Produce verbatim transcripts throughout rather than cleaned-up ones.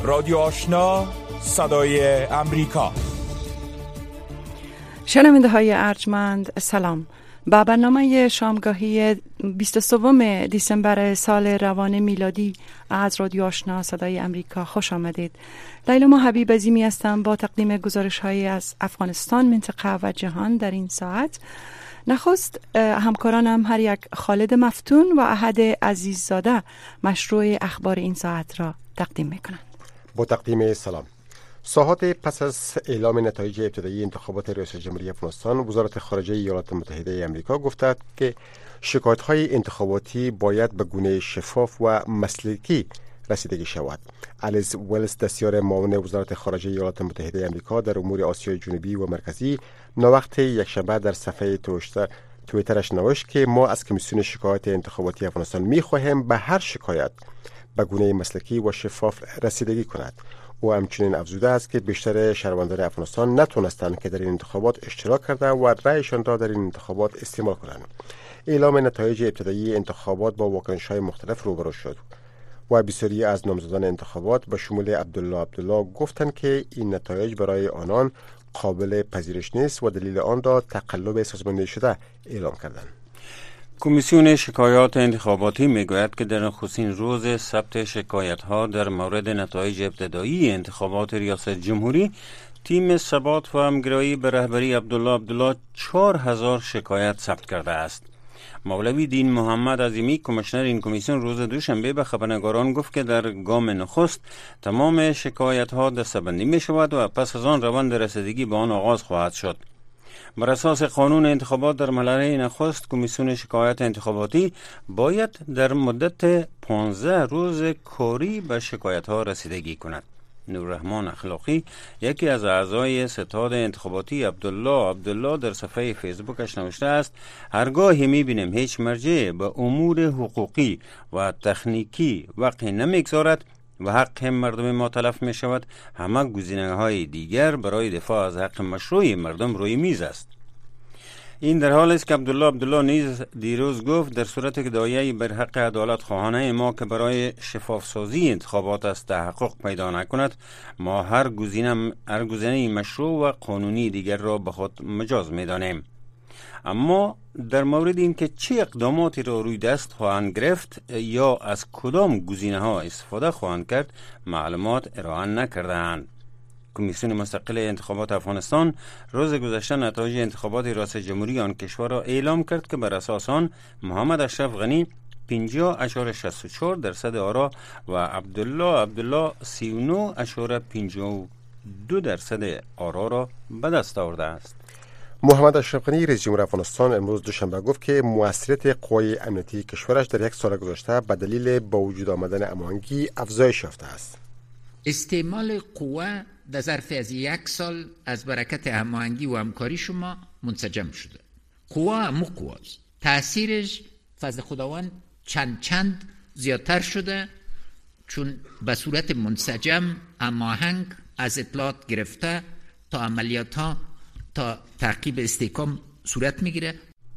رادیو آشنا صدای امریکا. شنونده های ارجمند سلام. با برنامه شامگاهی بیست و سوم دیسمبر سال روان میلادی از رادیو آشنا صدای امریکا خوش آمدید. لیلا ما حبیب عظیمی هستم با تقدیم گزارش های از افغانستان، منطقه و جهان در این ساعت. نخست همکارانم هر یک خالد مفتون و احد عزیززاده مشروع اخبار این ساعت را تقدیم میکنند. با تقدیم سلام. ساعات پس از اعلام نتایج ابتدایی انتخابات ریاست جمهوری افغانستان، وزارت خارجه ایالات متحده آمریکا گفته که شکایت‌های انتخاباتی باید به گونه شفاف و مسلکی رسیدگی شود. الیس ولز، دستیار معاون وزارت خارجه ایالات متحده آمریکا در امور آسیای جنوبی و مرکزی، نوقت یکشنبه در صفحه توییترش نوشت که ما از کمیسیون شکایت انتخاباتی افغانستان می‌خواهیم به هر شکایت به گونه مسلکی و شفاف رسیدگی کند. او همچنین افزوده است که بیشتر شهروندان افغانستان نتونستند که در این انتخابات اشتراک کرده و رأیشان را در این انتخابات استعمال کنند. اعلام نتایج ابتدایی انتخابات با واکنش‌های مختلف روبرو شد و بسیاری از نامزدان انتخابات به شمول عبدالله عبدالله گفتند که این نتایج برای آنان قابل پذیرش نیست و دلیل آن را تقلب سازماندهی شده اعلام کردند. کمیسیون شکایات انتخاباتی میگوید که در نخستین روز ثبت شکایت‌ها در مورد نتایج ابتدایی انتخابات ریاست جمهوری، تیم ثبات و همگرایی به رهبری عبدالله عبدالله چهار هزار شکایت ثبت کرده است. مولوی دین محمد عظیمی، کمیشنر این کمیسیون، روز دوشنبه به خبرنگاران گفت که در گام نخست تمام شکایت‌ها دسته‌بندی می‌شود و پس از آن روند رسیدگی به آن آغاز خواهد شد. بر اساس قانون انتخابات در مرحله نخست، کمیسیون شکایت انتخاباتی باید در مدت پانزده روز کاری به شکایت‌ها رسیدگی کند. نوررحمان اخلاقی، یکی از اعضای ستاد انتخاباتی عبدالله عبدالله، در صفحه فیسبوکش نوشته است: هرگاهی می‌بینیم هیچ مرجع به امور حقوقی و تکنیکی وقتی نمی‌گذارد و حق مردم ما تلف می شود، همه گزینه‌های دیگر برای دفاع از حق مشروع مردم روی میز است. این در حالی است که عبدالله عبدالله نیز دیروز گفت در صورتی که دایه بر حق عدالت خواهانه ما که برای شفاف سازی انتخابات است تحقق پیدا نکند، ما هر گزینه هر گزینه مشروع و قانونی دیگر را به خود مجاز می دانیم. اما در مورد اینکه چه اقداماتی را روی دست خواهند گرفت یا از کدام گزینه ها استفاده خواهند کرد، معلومات ارائه نکرده‌اند. کمیسیون مستقل انتخابات افغانستان روز گذشته نتایج انتخابات ریاست جمهوری آن کشور را اعلام کرد که بر اساس آن محمد اشرف غنی پنجاه اشاره شصت و چهار درصد آرا و عبدالله عبدالله سی و نه اشاره پنجاه و دو درصد آرا را به دست آورده است. محمد اشرف غنی، رئیس جمهور افغانستان، امروز دوشنبه گفت که موثریت قوای امنیتی کشورش در یک سال گذشته به دلیل با وجود آمدن هماهنگی افزایش یافته است. استعمال قوه در ظرف از یک سال از برکت هماهنگی و همکاری شما منسجم شده. قوه همو قوه است. تأثیرش فضل خداوند چند چند زیادتر شده، چون به صورت منسجم هماهنگ از اطلاعات گرفته تا عملیات ها تا تعقیب استحکام صورت میگیره.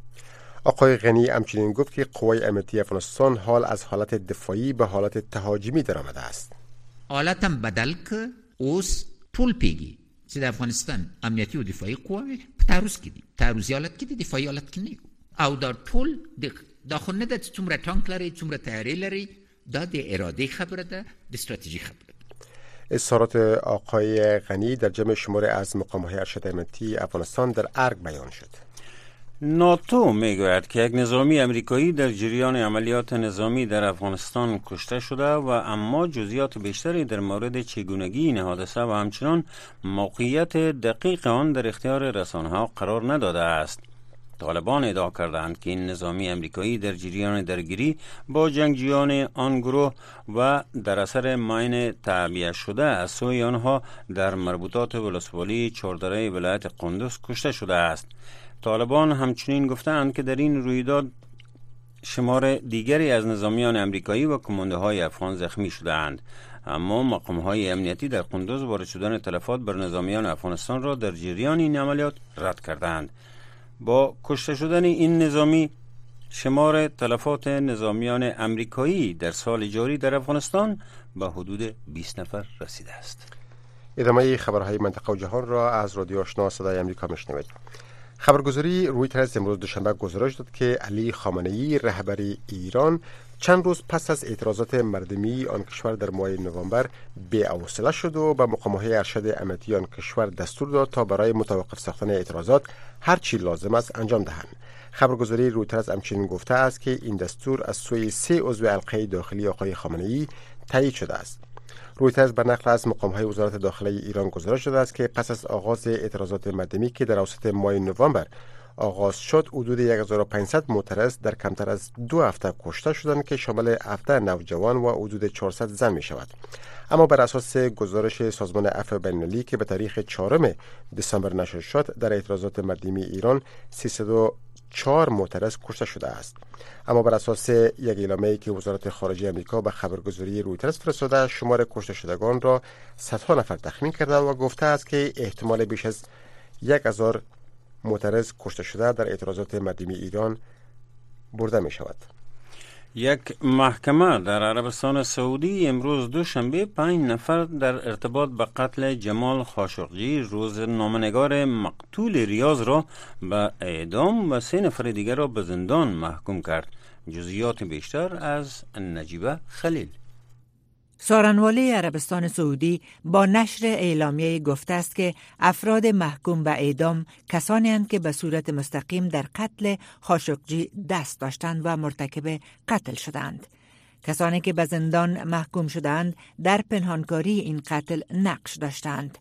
آقای غنی همچنین گفت که قوای امنیتی افغانستان حال از حالت دفاعی به حالت تهاجمی درآمده است. حالتم بدل که اوس ټول پیږي چې د افغانستان امنیتي او دفاعي قواوې په تعرض کې دي، تعرضي حالت کې دي، دفاعي حالت کې نه او دا ټول دا خو نه ده چې څومره ټانک لري، څومره تیارې لري، دا د ارادې خبره ده، د استراتژي خبره ده. اظهارات آقای غنی در جمع شماری از مقام‌های ارشد امنیتی افغانستان در ارگ بیان شد. ناتو میگوید که یک نظامی امریکایی در جریان عملیات نظامی در افغانستان کشته شده و اما جزئیات بیشتری در مورد چگونگی این حادثه و همچنان موقعیت دقیق آن در اختیار رسانه‌ها قرار نداده است. طالبان ادعا کردند که این نظامی امریکایی در جریان درگیری با جنگجویان آن گروه و در اثر ماین تعبیه شده از سوی آنها در مربوطات ولسوالی چهاردره ولایت قندوز کشته شده است. طالبان همچنین گفتند که در این رویداد شمار دیگری از نظامیان امریکایی و کمانده های افغان زخمی شدند، اما مقام های امنیتی در قندوز وارد شدن تلفات بر نظامیان افغانستان را در جریان این عملیات رد کردند. با کشته شدن این نظامی شمار تلفات نظامیان امریکایی در سال جاری در افغانستان به حدود بیست نفر رسیده است. ادامه خبرهای منطقه و جهان را از رادیو آشنا صدای امریکا میشنوید. خبرگزاری رویترز امروز دوشنبه گزارش داد که علی خامنه‌ای رهبر ایران چند روز پس از اعتراضات مردمی آن کشور در ماه نوامبر بی‌حوصله شد و به مقام‌های ارشد امنیتی آن کشور دستور داد تا برای متوقف ساختن اعتراضات هر چی لازم است انجام دهند. خبرگزاری رویترز همچنین گفته است که این دستور از سوی سه عضو حلقه داخلی آقای خامنه‌ای تایید شده است. رویترز به نقل از مقام‌های وزارت داخلی ایران گزارش داده است که پس از آغاز اعتراضات مردمی که در اواسط ماه نوامبر آغاز شد، حدود یک هزار و پانصد معترض در کمتر از دو هفته کشته شدند که شامل هفده نوجوان و حدود چهارصد زن می شود. اما بر اساس گزارش سازمان عفو بین‌المللی که به تاریخ چهارم دسامبر نشر شد، در اعتراضات مردمی ایران سیصد و چهار معترض کشته شده است. اما بر اساس یک اعلامیه‌ای که وزارت خارجه آمریکا به خبرگزاری رویترز فرستاده، شمار کشته شدگان را صدها نفر تخمین کرده و گفته است که احتمال بیش از یک هزار معترض کشته شده در اعتراضات مردمی ایران برده می شود. یک محکمه در عربستان سعودی امروز دوشنبه پنج نفر در ارتباط به قتل جمال خاشقجی روز نامنگار مقتول ریاض را به اعدام و سه نفر دیگر را به زندان محکوم کرد. جزئیات بیشتر از نجیبه خلیل. سارنوالی عربستان سعودی با نشر اعلامیه گفته است که افراد محکوم به اعدام کسانی هستند که به صورت مستقیم در قتل خاشقجی دست داشتند و مرتکب قتل شدند. کسانی که به زندان محکوم شدند در پنهانکاری این قتل نقش داشتند.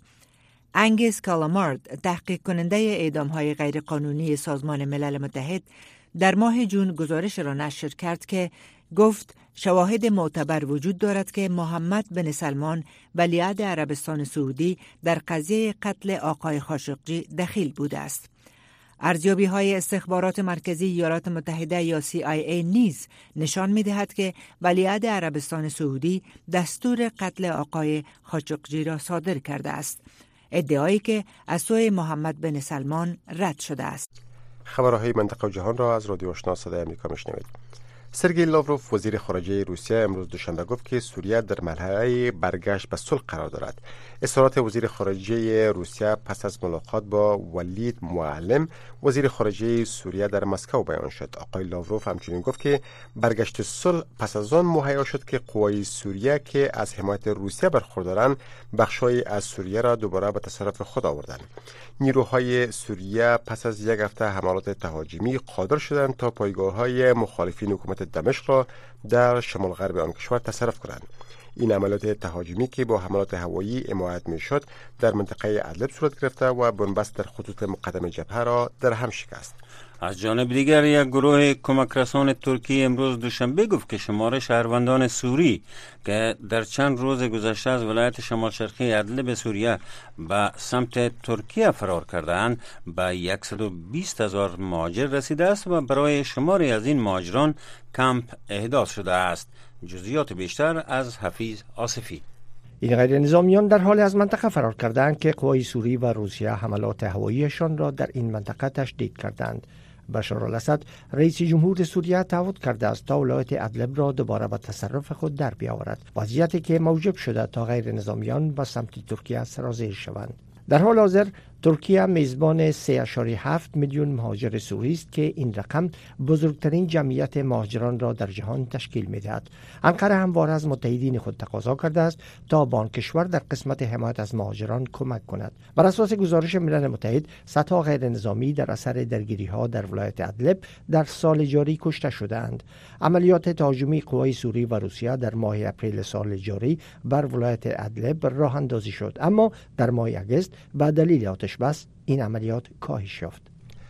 انگیز کالامارد، تحقیق کننده اعدام‌های غیرقانونی سازمان ملل متحد، در ماه جون گزارش را نشر کرد که گفت شواهد معتبر وجود دارد که محمد بن سلمان ولیعهد عربستان سعودی در قضیه قتل آقای خاشقجی دخیل بوده است. ارزیابی های استخبارات مرکزی ایالات متحده یا سی آی ای نیز نشان می دهد که ولیعهد عربستان سعودی دستور قتل آقای خاشقجی را صادر کرده است، ادعایی که از سوی محمد بن سلمان رد شده است. خبرهای منطقه و جهان را از رادیو آشنا صدای آمریکا میشنوید. سرگئی لاوروف وزیر خارجه روسیه امروز دوشنبه گفت که سوریه در مرحله برگشت به صلح قرار دارد. اظهارات وزیر خارجه روسیه پس از ملاقات با ولید معلم وزیر خارجه سوریه در مسکو بیان شد. آقای لاوروف همچنین گفت که برگشت صلح پس از آن مهیا شد که قوای سوریه که از حمایت روسیه برخوردارند بخشای از سوریه را دوباره به تصرف خود آوردند. نیروهای سوریه پس از یک هفته حملات تهاجمی قادر شدند تا پایگاه‌های مخالفین حکومت دمشق را در شمال غرب آن کشور تصرف کنند. این عملیات تهاجمی که با حملات هوایی حمایت می‌شد در منطقه ادلب صورت گرفته و بنبست در خطوط مقدم جبهه را در هم شکست. از جانب دیگر یک گروه کمک رسان ترکی امروز دوشنبه گفت که شمار شهروندان سوری که در چند روز گذشته از ولایت شمال شرقی ادلب سوریه به سمت ترکیه فرار کردند به صد و بیست هزار مهاجر رسیده است و برای شماری از این مهاجران کمپ احداث شده است. جزئیات بیشتر از حفیظ آصفی. این غیر نظامیان در حال از منطقه فرار کردند که قوای سوری و روسیه حملات هواییشان را در این منطقه تشدید کردند. بشار الاسد رئیس جمهور سوریه تعهد کرده است تا ولایت ادلب را دوباره به تصرف خود در بیاورد، وضعیتی که موجب شده تا غیر نظامیان به سمت ترکیه سرازیر شوند. در حال حاضر ترکیه میزبان سه ممیز هفت میلیون مهاجر سوری است که این رقم بزرگترین جمعیت مهاجران را در جهان تشکیل می‌دهد. انقره همواره از متحدین خود تقاضا کرده است تا به آن کشور در قسمت حمایت از مهاجران کمک کند. بر اساس گزارش ملل متحد، صدها غیر نظامی در اثر درگیری‌ها در ولایت ادلب در سال جاری کشته شدند. عملیات تهاجمی قوای سوری و روسیه در ماه اپریل سال جاری بر ولایت ادلب راه اندازی شد، اما در ماه اگست به دلیل آتش بس این عملیات کاهش یافت.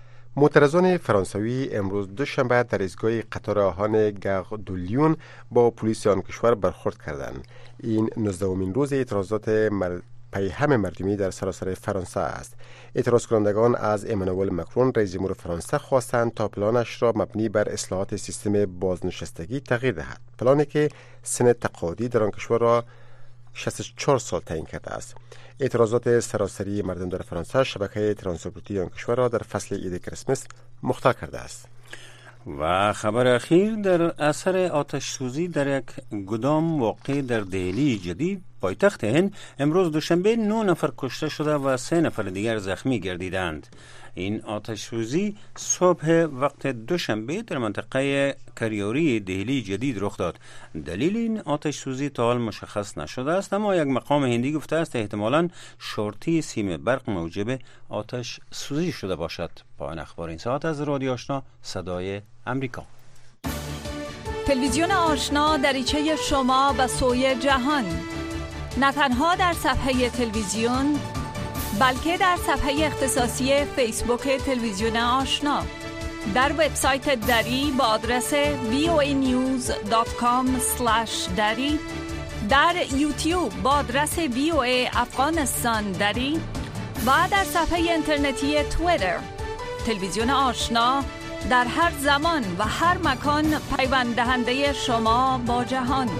معترضان فرانسوی امروز دوشنبه در ایستگاه قطار آهن گار دو لیون با پلیس آن کشور برخورد کردند. این نوزدهمین روز اعتراضات مر... پیهم مردمی در سراسر فرانسه است. اعتراض کنندگان از امانوئل مکرون رئیس جمهور فرانسه خواستند تا پلانش را مبنی بر اصلاحات سیستم بازنشستگی تغییر دهد. پلانی که سن تقاعدی در آن کشور را شصت و چهار سال تعیین کرده است. اعتراضات سراسری مردم در فرانسه شبکه ترانسپورتی آن کشور را در فصل عید کریسمس مختل کرده است. و خبر اخیر در اثر آتش سوزی در یک گدام واقع در دهلی جدید پایتخت هند امروز دوشنبه نه نفر کشته شده و سه نفر دیگر زخمی گردیدند. این آتش سوزی صبح وقت دوشنبه در منطقه کریوری دهلی جدید رخ داد. دلیل این آتش سوزی تا حال مشخص نشده است، اما یک مقام هندی گفته است احتمالاً شورتی سیم برق موجب آتش سوزی شده باشد. پایان اخبار این ساعت از رادیو آشنا صدای امریکا. تلویزیون آشنا دریچه شما به سوی جهان، نه تنها در صفحه تلویزیون بلکه در صفحه اختصاصی فیسبوک تلویزیون آشنا، در وبسایت دری با آدرس وی او ای نیوز دات کام اسلش دری، در یوتیوب با آدرس وی او ای افغانستان دری و در صفحه اینترنتی توییتر. تلویزیون آشنا در هر زمان و هر مکان پیوند دهنده شما با جهان.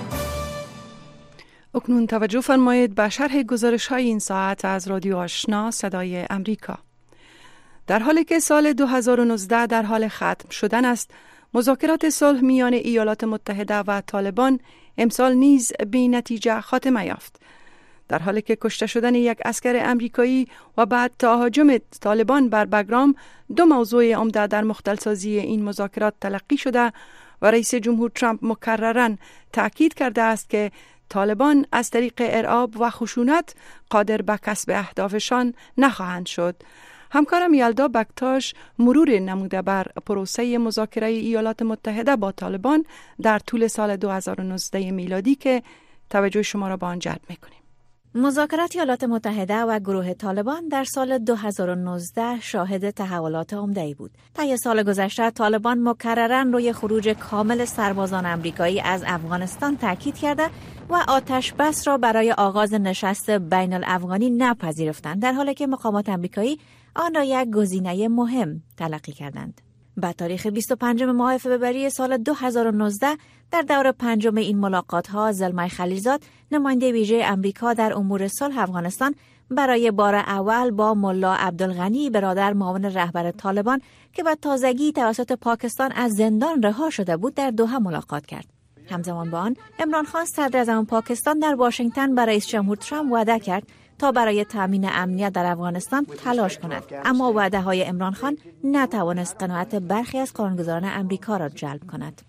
اکنون توجه فرمایید به شرح گزارش های این ساعت از رادیو آشنا صدای امریکا. در حالی که سال دو هزار و نوزده در حال ختم شدن است، مذاکرات صلح میان ایالات متحده و طالبان امسال نیز بی نتیجه خاتمه یافت. در حالی که کشته شدن یک عسکر امریکایی و بعد تهاجم طالبان بر بگرام دو موضوع عمده در مختلسازی این مذاکرات تلقی شده و رئیس جمهور ترامپ مکرراً تأکید کرده است که طالبان از طریق ارعاب و خشونت قادر به کسب اهدافشان نخواهند شد. همکارم یلدا بکتاش مرور نموده بر پروسه مذاکره ایالات متحده با طالبان در طول سال دو هزار و نوزده میلادی که توجه شما را به آن جلب می‌کنیم. مذاکرات ایالات متحده و گروه طالبان در سال دو هزار و نوزده شاهد تحولات عمده‌ای بود. طی سال گذشته طالبان مکرراً روی خروج کامل سربازان آمریکایی از افغانستان تاکید کرده و آتش بس را برای آغاز نشست بین الافغانی نپذیرفتند، در حالی که مقامات آمریکایی آن را یک گزینه مهم تلقی کردند. به تاریخ بیست و پنجم ماه فوریه سال دو هزار و نوزده در دور پنجم این ملاقات‌ها زلمای خلیلزاد، نماینده ویژه امریکا در امور صلح افغانستان، برای بار اول با ملا عبدالغنی برادر معاون رهبر طالبان که به تازگی توسط پاکستان از زندان رها شده بود در دوحه ملاقات کرد. همزمان با آن عمران خان صدر اعظم پاکستان در واشنگتن به رئیس جمهور ترامپ وعده کرد تا برای تامین امنیت در افغانستان تلاش کند، اما وعده‌های عمران خان نتوانست قناعت برخی از قانونگذاران امریکا را جلب کند.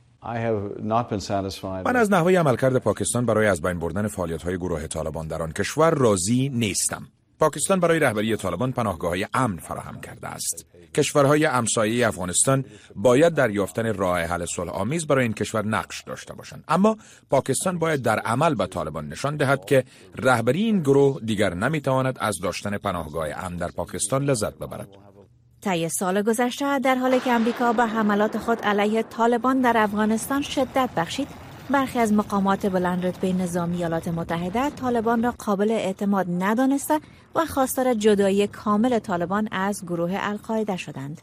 من از نحوه عملکرد پاکستان برای از بین بردن فعالیت‌های گروه طالبان در آن کشور راضی نیستم. پاکستان برای رهبری طالبان پناهگاه‌های امن فراهم کرده است. کشورهای همسایه افغانستان باید در یافتن راه حل صلح‌آمیز برای این کشور نقش داشته باشند، اما پاکستان باید در عمل به طالبان نشان دهد که رهبری این گروه دیگر نمی‌تواند از داشتن پناهگاه امن در پاکستان لذت ببرد. طی سال گذشته در حالی که امریکا به حملات خود علیه طالبان در افغانستان شدت بخشید، برخی از مقامات بلند رتبه نظامی ایالات متحده طالبان را قابل اعتماد ندانسته و خواستار جدایی کامل طالبان از گروه القاعده شدند.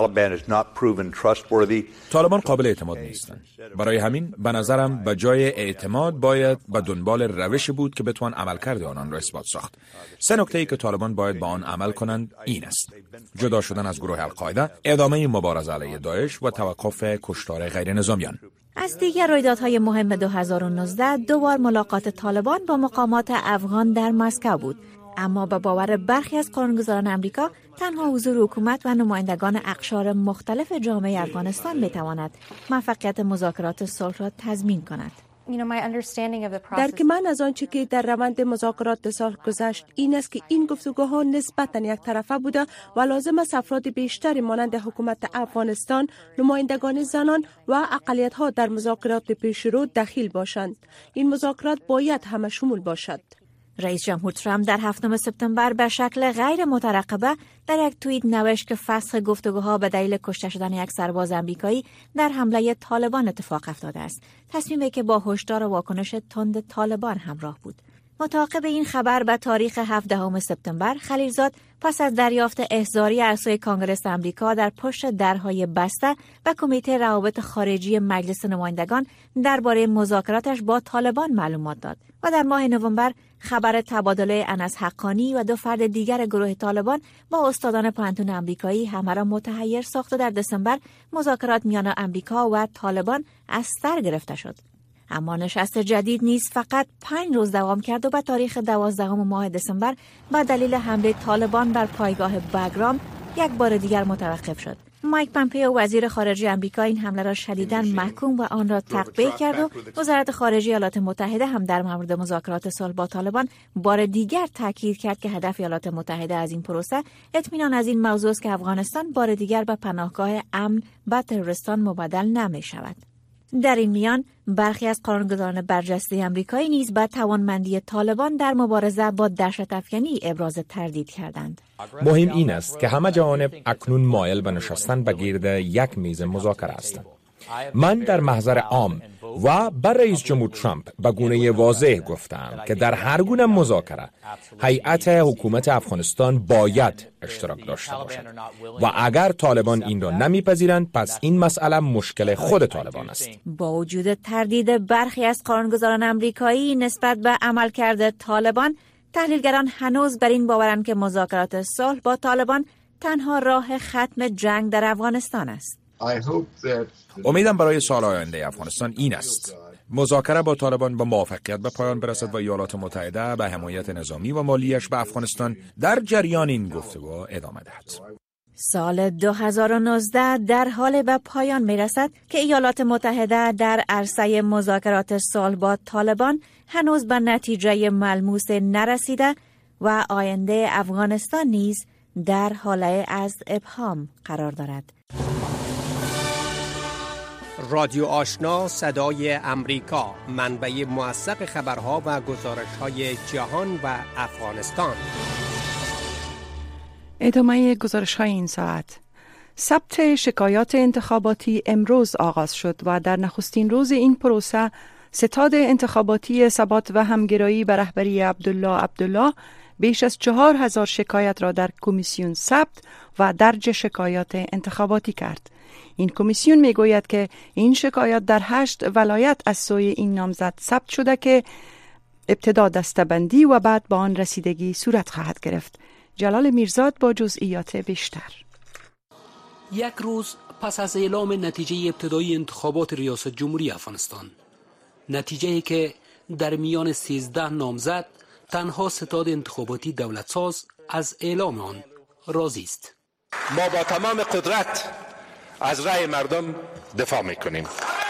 طالبان قابل اعتماد نیستند. برای همین به نظرم به جای اعتماد باید به دنبال روشی بود که بتوان عملکرد آنان را اثبات ساخت. سه نکته‌ای که طالبان باید با آن عمل کنند این است: جدا شدن از گروه القاعده، ادامه مبارزه علیه داعش و توقف کشتار غیر نظامیان. از دیگر رویدادهای مهم دو هزار و نوزده دو بار ملاقات طالبان با مقامات افغان در مسکو بود، اما به باور برخی از قانونگذاران امریکا تنها حضور حکومت و نمایندگان اقشار مختلف جامعه افغانستان میتواند موفقیت مذاکرات صلح را تضمین کند. درک من از آنچه که در روند مذاکرات صلح گذشت این است که این گفتگوها نسبتاً یک طرفه بوده و لازم است افراد بیشتری مانند حکومت افغانستان، نمایندگان زنان و اقلیت‌ها در مذاکرات پیشرو دخیل باشند. این مذاکرات باید همه شمول باشد. رئیس جمهور ترامپ در هفتم سپتامبر به شکل غیر مترقبه در یک توییت نوشت که فسخ گفتگوها به دلیل کشته شدن یک سرباز آمریکایی در حمله طالبان اتفاق افتاده است. تصمیمی که با هشدار و واکنش تند طالبان همراه بود. متعاقب این خبر به تاریخ هفدهم سپتامبر، خلیلزاد پس از دریافت احضاری از سوی کانگرس آمریکا در پشت درهای بسته و کمیته روابط خارجی مجلس نمایندگان درباره مذاکراتش با طالبان معلومات داد و در ماه نوامبر خبر تبادله انس حقانی و دو فرد دیگر گروه طالبان با استادان پانتون آمریکایی همه را متحیر ساخت و در دسامبر مذاکرات میان آمریکا و طالبان از سر گرفته شد. اما نشست جدید نیز فقط پنج روز دوام کرد و به تاریخ دوازدهم ماه دسامبر به دلیل حمله طالبان بر پایگاه باگرام یک بار دیگر متوقف شد. مایک پامپئو وزیر خارجه آمریکا این حمله را شدیداً محکوم و آن را تقبیح کرد و وزارت خارجه ایالات متحده هم در مورد مذاکرات صلح با طالبان بار دیگر تاکید کرد که هدف ایالات متحده از این پروسه اطمینان از این موضوع است که افغانستان بار دیگر به پناهگاه امن به تروریستان مبدل نمی شود. در این میان برخی از قانونگذاران برجسته آمریکایی نیز به توانمندی طالبان در مبارزه با دهشت افکنی ابراز تردید کردند. مهم این است که همه جوانب اکنون مایل به نشستن به گرد یک میز مذاکره هستند. من در محضر عام و بر رئیس جمهور ترامپ به گونه واضح گفتم که در هر گونه مذاکره هیئت حکومت افغانستان باید اشتراک داشته باشد و اگر طالبان این را نمیپذیرند پس این مسئله مشکل خود طالبان است. با وجود تردید برخی از قانونگذاران آمریکایی نسبت به عملکرد طالبان، تحلیلگران هنوز بر این باورند که مذاکرات صلح با طالبان تنها راه ختم جنگ در افغانستان است. امیدم برای سال آینده افغانستان این است مذاکره با طالبان با موافقت به پایان برسد و ایالات متحده به حمایت نظامی و مالیش به افغانستان در جریان این گفتگو ادامه دهد. سال دو هزار و نوزده در حال به پایان می رسد که ایالات متحده در عرصه مذاکرات صلح با طالبان هنوز به نتیجه ملموس نرسیده و آینده افغانستان نیز در حاله از ابهام قرار دارد. رادیو آشنا صدای امریکا، منبع موثق خبرها و گزارش‌های جهان و افغانستان. ادامه گزارش‌های این ساعت. ثبت شکایات انتخاباتی امروز آغاز شد و در نخستین روز این پروسه ستاد انتخاباتی ثبات و همگرایی به رهبری عبدالله عبدالله بیش از چهار هزار شکایت را در کمیسیون ثبت و درج شکایات انتخاباتی کرد. این کمیسیون می گوید که این شکایات در هشت ولایت از سوی این نامزد ثبت شده که ابتدا دسته‌بندی و بعد با آن رسیدگی صورت خواهد گرفت. جلال میرزاد با جزئیات بیشتر. یک روز پس از اعلام نتیجه ابتدایی انتخابات ریاست جمهوری افغانستان، نتیجه‌ای که در میان سیزده نامزد تنها ستاد انتخاباتی دولتساز از اعلام آن راضی است. ما با تمام قدرت از رأی مردم دفاع میکنیم.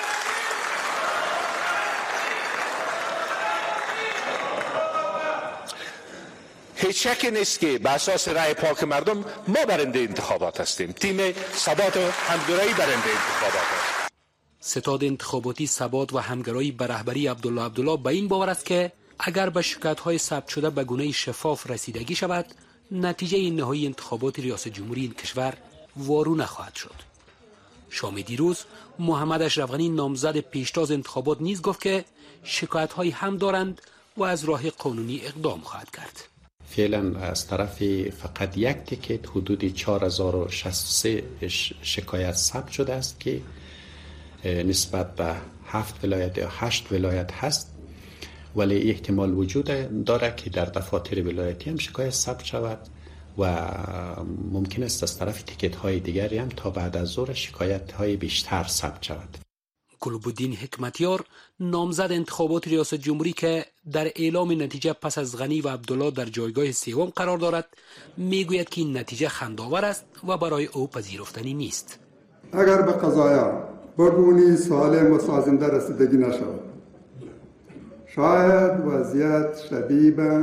هیچ شکی نیست که به اساس رأی پاک مردم ما برنده انتخابات هستیم. تیم ثبات و همگرایی برنده انتخابات است. ستاد انتخاباتی ثبات و همگرایی به رهبری عبدالله عبدالله به این باور است که اگر به شکایت‌های ثبت شده به گونه شفاف رسیدگی شود، نتیجه نهایی انتخابات ریاست جمهوری این کشور وارو نخواهد شد. شام دیروز محمد اشرف غنی نامزد پیشتاز انتخابات نیز گفت که شکایت‌هایی هم دارند و از راه قانونی اقدام خواهد کرد. فعلا از طرف فقط یک تیکت حدود چهار هزار و شصت و سه شکایت ثبت شده است که نسبت به هفت ولایت یا هشت ولایت هست، ولی احتمال وجود داره که در دفاتر ولایتی هم شکایت ثبت شود و ممکن است از طرف تیکت های دیگری هم تا بعد از ظهر شکایت های بیشتر ثبت شود. گلبدین حکمتیار نامزد انتخابات ریاست جمهوری که در اعلام نتیجه پس از غنی و عبدالله در جایگاه سوم قرار دارد، میگوید که این نتیجه خندآور است و برای او پذیرفتنی نیست. اگر به قضایا به گونه سالم و سازنده رسیدگی نشود، شاید وضعیت شبیه به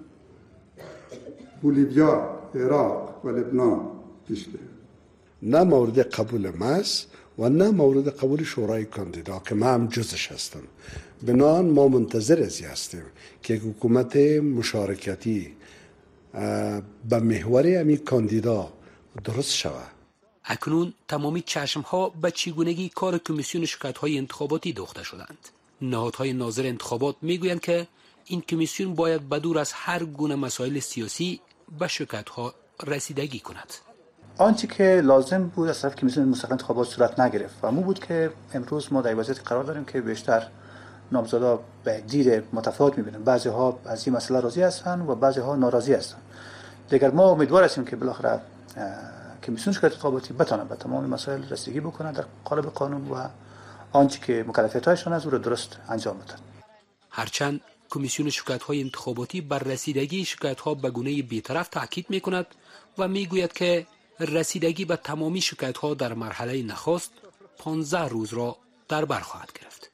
بولیویا، عراق و لبنان پیش بیاید. نه مورد قبول ماست و نه مورد قبول شورای کاندیدا که ما هم جزش هستم. بنابراین ما منتظر ازی هستیم که حکومت مشارکتی به محور امی کاندیدا درست شود. اکنون تمامی چشمها به چگونگی کار کمیسیون شکایت‌های انتخاباتی دوخته شدند. نهادهای ناظر انتخابات میگویند که این کمیسیون باید بدور از هر گونه مسائل سیاسی به شکایت‌ها رسیدگی کند. آنچه که لازم بود از طرف کمیسیون مستقل انتخابات صورت نگرفت و مو بود که امروز ما در وضعیت قرار داریم که بیشتر نامزدا به دید متفاوت می‌بینن. بعضی‌ها از این مسئله راضی هستن و بعضی‌ها ناراضی هستن. دیگر ما امیدوار هستیم که بالاخره کمیسیون شکایت انتخاباتی بتونه به تمام مسائل رسیدگی بکنه در قالب قانون و آنچه که مکلفیت‌هایشان از او را درست انجام بدن. هرچند کمیسیون شکایت‌های انتخاباتی بر رسیدگی شکایت‌ها به گونه بی‌طرف تاکید می‌کند و می‌گوید که رسیدگی به تمامی شکایت‌ها در مرحله نخست پانزده روز را در بر خواهد گرفت.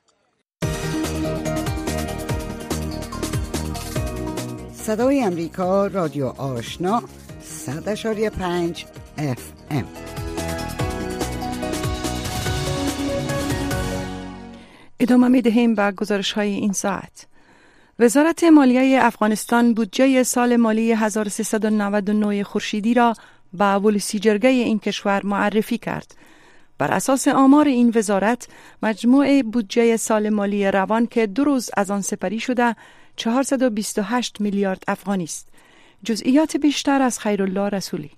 صدای امریکا، رادیو آشنا، صد اشاری پنج اف ام. ادامه می دهیم به گزارش های این ساعت. وزارت مالیه افغانستان بودجه سال مالی هزار و سیصد و نود و نه خورشیدی را به ولسی جرگه این کشور معرفی کرد. بر اساس آمار این وزارت، مجموع بودجه سال مالی روان که دو روز از آن سپری شده چهارصد و بیست و هشت میلیارد افغانی است. جزئیات بیشتر از خیرالله رسولی.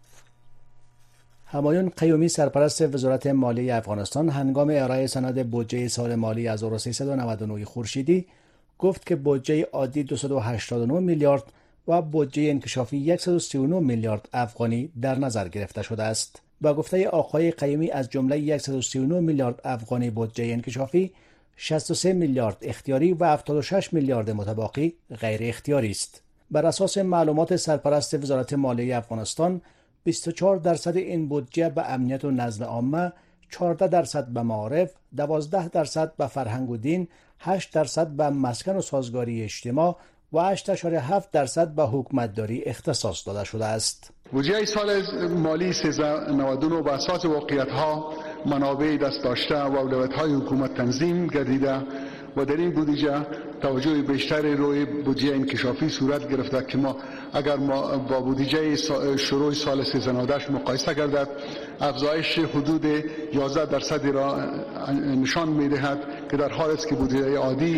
همایون قیومی سرپرست وزارت مالیه افغانستان هنگام ارائه سند بودجه سال مالی هزار و سیصد و نود و نه خورشیدی گفت که بودجه عادی دویست و هشتاد و نه میلیارد و بودجه انکشافی صد و سی و نه میلیارد افغانی در نظر گرفته شده است. با گفته آقای قیومی از جمله صد و سی و نه میلیارد افغانی بودجه انکشافی، شصت و سه میلیارد اختیاری و هفتاد و شش میلیارد متباقی غیر اختیاری است. بر اساس معلومات سرپرست وزارت مالیه افغانستان، بیست و چهار درصد این بودجه به امنیت و نظم عامه، چهارده درصد به معارف، دوازده درصد به فرهنگ و دین، هشت درصد به مسکن و سازگاری اجتماع و هشت اشاره هفت درصد به حکومتداری اختصاص داده شده است. بودجه سال مالی سیصد و نود و نه بر اساس واقعیت‌ها، منابع دست داشته و اولویت‌های حکومت تنظیم گردیده و در این بودجه توجه بیشتری روی بودجه انکشافی صورت گرفته که ما اگر ما با بودجه شروع سال سیصد و نود مقایسه گردد، افزایش حدود یازده درصد را نشان می‌دهد که در حالی است که بودجه عادی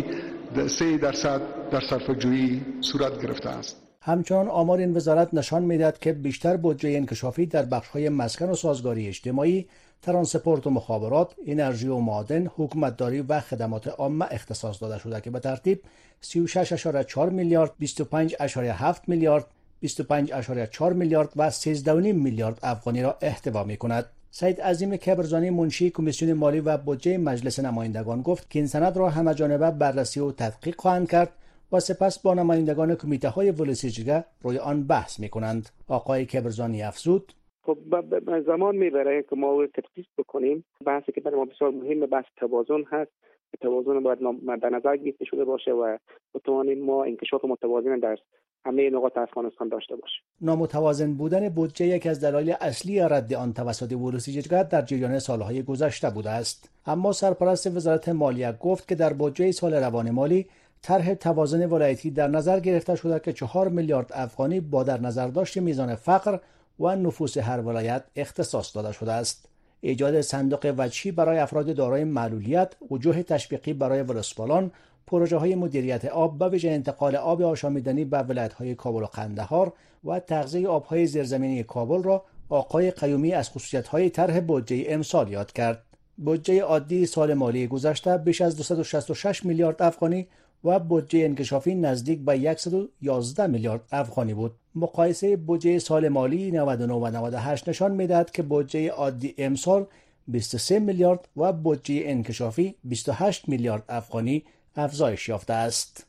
سه درصد در صرفه‌جویی صورت گرفته است. همچنان آمار این وزارت نشان می‌دهد که بیشتر بودجه انکشافی در بخش‌های مسکن و سازگاری اجتماعی، ترانسپورت و مخابرات، انرژی و معادن، حکومتداری و خدمات عامه اختصاص داده شده که به ترتیب سی و شش اشاره چهار میلیارد، بیست و پنج اشاره هفت میلیارد، بیست و پنج اشاره چهار میلیارد و سیزده و نیم میلیارد افغانی را احتوا می‌کند. سید عظیم کبرزانی منشی کمیسیون مالی و بودجه مجلس نمایندگان گفت که این سند را همه‌جانبه بررسی و تدقیق خواهند کرد و سپس با نمایندگان کمیته های ولسیجگه روی آن بحث می کنند. آقای کبرزانی افزود: خب زمان میبره که ما تدقیق بکنیم. بحثی که برای ما بسیار مهمه بحث توازن هست. توازن باید در نظر گرفته شده باشه و بتوانیم ما انکشاف متوازن در همه نقاط افغانستان داشته باشیم. نامتوازن بودن بودجه یکی از دلایل اصلی رد آن توسط ولسیجگه در جریان سالهای گذشته بوده است. اما سرپرست وزارت مالیه گفت که در بودجه سال روان مالی طرح توازن ولایتی در نظر گرفته شده که چهار میلیارد افغانی با در نظر داشت میزان فقر و نفوس هر ولایت اختصاص داده شده است. ایجاد صندوق وجهی برای افراد دارای معلولیت، وجوه تشویقی برای ولسوالیان، پروژه های مدیریت آب به ویژه انتقال آب آشامیدنی به ولایت های کابل و قندهار و تغذیه آبهای زیرزمینی کابل را آقای قیومی از خصوصیت های طرح بودجه امسال یاد کرد. بودجه عادی سال مالی گذشته بیش از دویست و شصت و شش میلیارد افغانی و بودجه انکشافی نزدیک به صد و یازده میلیارد افغانی بود. مقایسه بودجه سال مالی نود و نه و نود و هشت نشان می‌دهد که بودجه عادی امسال بیست و سه میلیارد و بودجه انکشافی بیست و هشت میلیارد افغانی افزایش یافته است.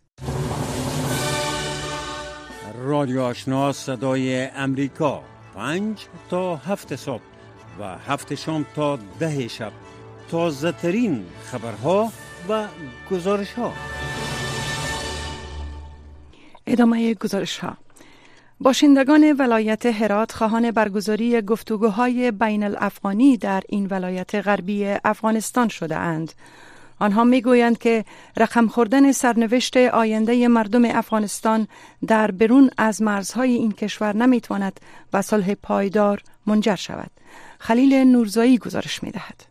رادیو آشنا صدای امریکا، پنج تا هفت صبح و هفت شام تا ده شب، تازه ترین خبرها و گزارش ها. ادامه گزارش ها. باشندگان ولایت هرات خواهان برگزاری گفتگوهای بین الافغانی در این ولایت غربی افغانستان شده اند. آنها می گویند که رقم خوردن سرنوشت آینده مردم افغانستان در برون از مرزهای این کشور نمی تواند به صلح پایدار منجر شود. خلیل نورزایی گزارش می دهد.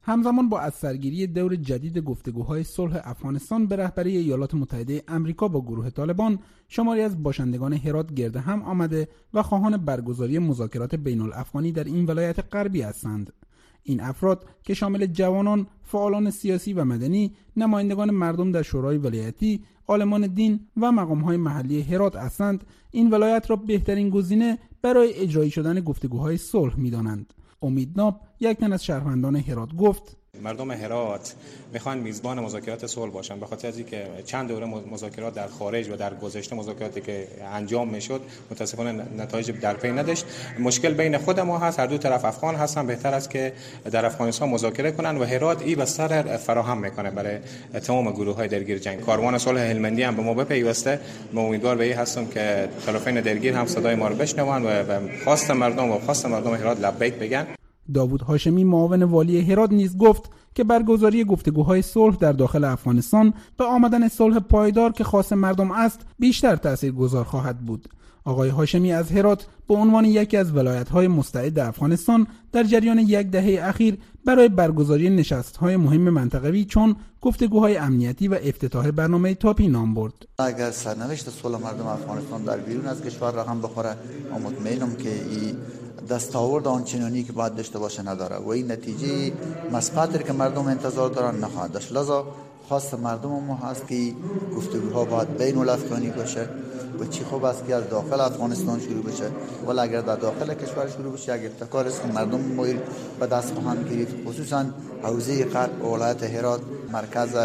همزمان با از سرگیری دور جدید گفتگوهای صلح افغانستان به رهبری ایالات متحده آمریکا با گروه طالبان، شماری از باشندگان هرات گرد هم آمده و خواهان برگزاری مذاکرات بین الافغانی در این ولایت غربی هستند. این افراد که شامل جوانان، فعالان سیاسی و مدنی، نمایندگان مردم در شورای ولایتی، عالمان دین و مقام‌های محلی هرات هستند، این ولایت را بهترین گزینه برای اجرایی شدن گفتگوهای صلح می‌دانند. امید ناب، یک تن از شهروندان هرات، گفت: مردم هرات میخوان میزبان مذاکرات صلح باشن، به خاطر از اینکه چند دوره مذاکرات در خارج و در گذشته مذاکراتی که انجام میشد متاسفانه نتایج در پی نداشت. مشکل بین خود ما هست، هر دو طرف افغان هستن، بهتر است که در افغانستان مذاکره کنن و هرات این بستر فراهم میکنه برای تمام گروه‌های درگیر جنگ. کاروان صلح هلمندی هم به ما بپیوسته. ما امیدوار به این هستم که طرفین درگیر هم صدای ما رو بشنون و خواست مردم و خواست مردم هرات لبیک بگن. داوود هاشمی، معاون والی هرات، نیز گفت که برگزاری گفتگوهای صلح در داخل افغانستان به آمدن صلح پایدار که خواست مردم است بیشتر تاثیرگذار خواهد بود. آقای هاشمی از هرات به عنوان یکی از ولایت‌های مستعد افغانستان در جریان یک دهه اخیر برای برگزاری نشست‌های مهم منطقوی چون گفتگوهای امنیتی و افتتاح برنامه تاپی نام برد. اگر سرنوشت صلح مردم افغانستان در بیرون از کشور رقم بخوره، مطمئنم که این دستاورد آنچنانی که باید داشته باشه نداره و این نتیجه مثبتی که مردم انتظار دارن نخواهد داشت. لذا خواست مردم ما هست که گفتگوها باید بین الافغانی باشه و چی خوب است که از داخل افغانستان شروع بشه، ولی اگر در داخل کشور شروع بشه یک ابتکار است که مردم مویل به دست خواهند گرفت. خصوصا حوزه غرب و ولایت هرات مرکز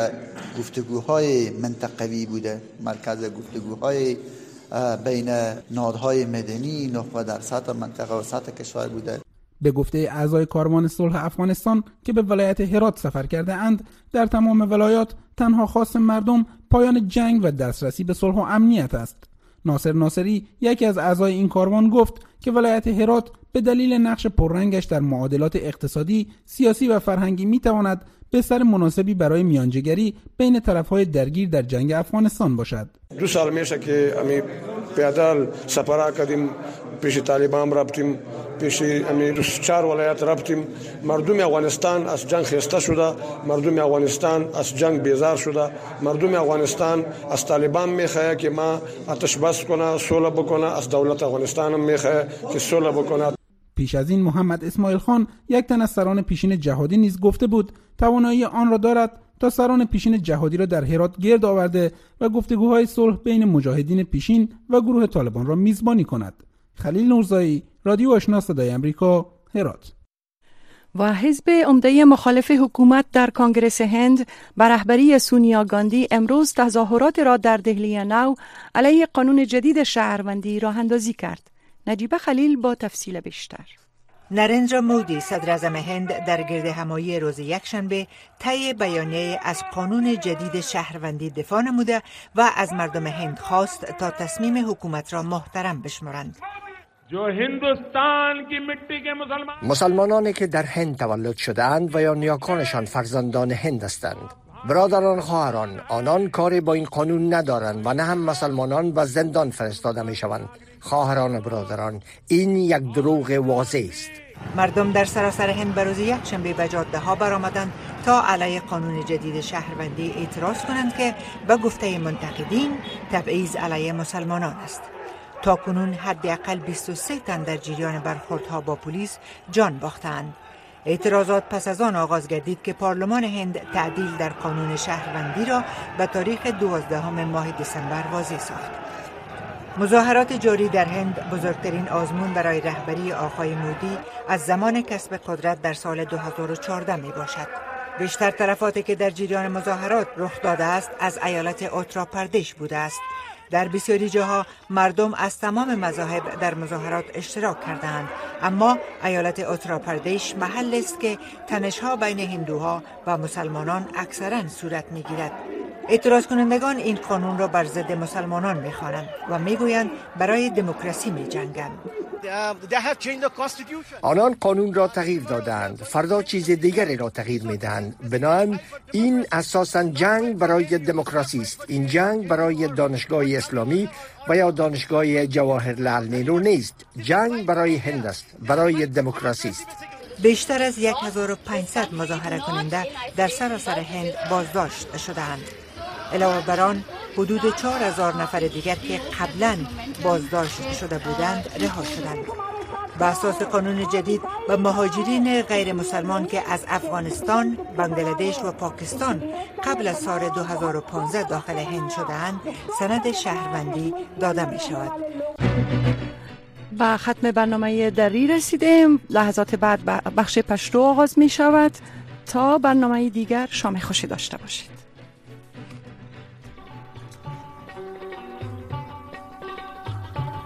گفتگوهای منطقوی بوده، مرکز گفتگوهای بین نهادهای مدنی نخبه در سطح منطقه و سطح کشور بوده. به گفته اعضای کاروان صلح افغانستان که به ولایت هرات سفر کرده اند، در تمام ولایات تنها خواست مردم پایان جنگ و دسترسی به صلح و امنیت است. ناصر ناصری، یکی از اعضای این کاروان، گفت که ولایت هرات به دلیل نقش پررنگش در معادلات اقتصادی، سیاسی و فرهنگی میتواند بستر مناسبی برای میانجیگری بین طرفهای درگیر در جنگ افغانستان باشد. دو سال میشه که امی پیادل سفر کردیم، پیش طالبان رفتیم، پیش امی چهار ولایت رفتیم. مردم افغانستان از جنگ خسته شده، مردم افغانستان از جنگ بیزار شده، مردم افغانستان از طالبان میخواه که ما آتش بس کنه، صلح بکنه، از دولت افغانستان هم میخواه که صلح بکنه. پیش از این محمد اسماعیل خان، یک تن از سران پیشین جهادی، نیز گفته بود توانایی آن را دارد تا سران پیشین جهادی را در هرات گرد آورده و گفتگوهای صلح بین مجاهدین پیشین و گروه طالبان را میزبانی کند. خلیل نورزایی، رادیو آشنا صدای امریکا، هرات. و حزب عمده مخالف حکومت در کنگره هند به رهبری سونیا گاندی امروز تظاهرات را در دهلی نو علیه قانون جدید شهروندی راه اندازی کرد. نجیبه خلیل با تفصیل بیشتر. نریندرا مودی صدر اعظم هند در گرد همایی روز یکشنبه طی بیانیه از قانون جدید شهروندی دفاع نموده و از مردم هند خواست تا تصمیم حکومت را محترم بشمارند. مسلمانانی که در هند تولد شده‌اند و یا نیاکانشان فرزندان هند هستند، برادران خواهران، آنان کاری با این قانون ندارند و نه هم مسلمانان و زندان فرستاده می شوند. خواهران و برادران، این یک دروغ واضح است. مردم در سراسر هند به روز یکشنبه به جاده ها برآمدند تا علیه قانون جدید شهروندی اعتراض کنند که به گفته منتقدین تبعیض علیه مسلمانان است. تا کنون حداقل بیست و سه تن در جریان برخوردها با پلیس جان باختند. اعتراضات پس از آن آغاز گردید که پارلمان هند تعدیل در قانون شهروندی را به تاریخ دوازدهم ماه دسامبر واضح ساخت. مظاهرات جاری در هند بزرگترین آزمون برای رهبری آقای مودی از زمان کسب قدرت در سال دو هزار و چهارده می باشد. بیشتر تلفاتی که در جریان مظاهرات رخ داده است از ایالت اترا پردیش بوده است. در بسیاری جاها مردم از تمام مذاهب در مظاهرات اشتراک کردند، اما ایالت اترا پردیش محل است که تنش‌ها بین هندوها و مسلمانان اکثراً صورت می‌گیرد. اعتراض کنندگان این قانون را بر ضد مسلمانان می‌خوانند و می‌گویند برای دموکراسی می‌جنگند. آنان قانون را تغییر دادند، فردا چیز دیگری را تغییر می‌دهند. بنابراین این اساساً جنگ برای دموکراسی است. این جنگ برای دانشگاه اسلامی و یا دانشگاه جواهرلال نهرو نیست. جنگ برای هند است، برای دموکراسی است. بیشتر از هزار و پانصد مظاهره کننده در سراسر هند بازداشت شدند. علاوه بر آن حدود چهار هزار نفر دیگر که قبلا بازداشت شده بودند رها شدند. بر اساس قانون جدید به مهاجرین غیر مسلمان که از افغانستان، بنگلادش و پاکستان قبل از سال دو هزار و پانزده داخل هند شده‌اند سند شهروندی داده می شود. و ختم برنامه دری رسیدیم. لحظات بعد بخش پشتو آغاز می شود. تا برنامه دیگر شام خوشی داشته باشید.